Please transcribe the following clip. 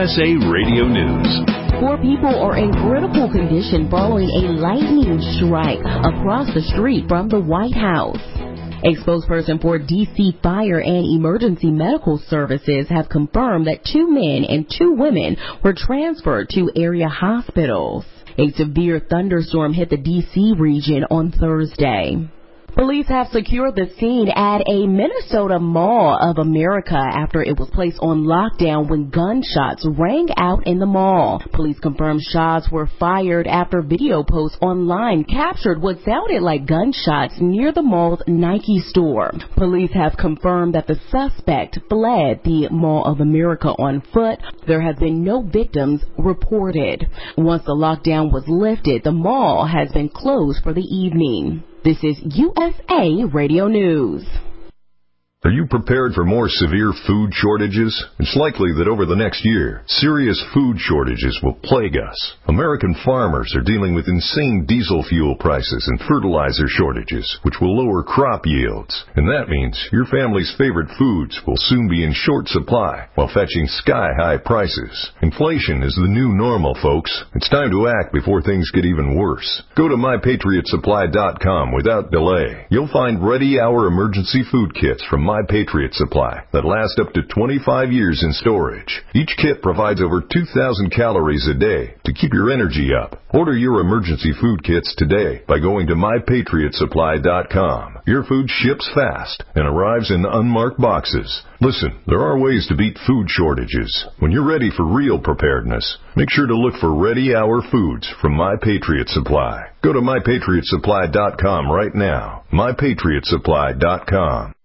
USA Radio News. 4 people are in critical condition following a lightning strike across the street from the White House. A spokesperson for D.C. Fire and Emergency Medical Services have confirmed that 2 men and 2 women were transferred to area hospitals. A severe thunderstorm hit the D.C. region on Thursday. Police have secured the scene at a Minnesota Mall of America after it was placed on lockdown when gunshots rang out in the mall. Police confirmed shots were fired after video posts online captured what sounded like gunshots near the mall's Nike store. Police have confirmed that the suspect fled the Mall of America on foot. There have been no victims reported. Once the lockdown was lifted, the mall has been closed for the evening. This is USA Radio News. Are you prepared for more severe food shortages? It's likely that over the next year, serious food shortages will plague us. American farmers are dealing with insane diesel fuel prices and fertilizer shortages, which will lower crop yields. And that means your family's favorite foods will soon be in short supply while fetching sky-high prices. Inflation is the new normal, folks. It's time to act before things get even worse. Go to MyPatriotSupply.com without delay. You'll find ready-hour emergency food kits from My Patriot Supply that last up to 25 years in storage. Each kit provides over 2,000 calories a day to keep your energy up. Order your emergency food kits today by going to MyPatriotSupply.com. Your food ships fast and arrives in unmarked boxes. Listen, there are ways to beat food shortages. When you're ready for real preparedness, make sure to look for ready-hour foods from My Patriot Supply. Go to MyPatriotSupply.com right now. MyPatriotSupply.com.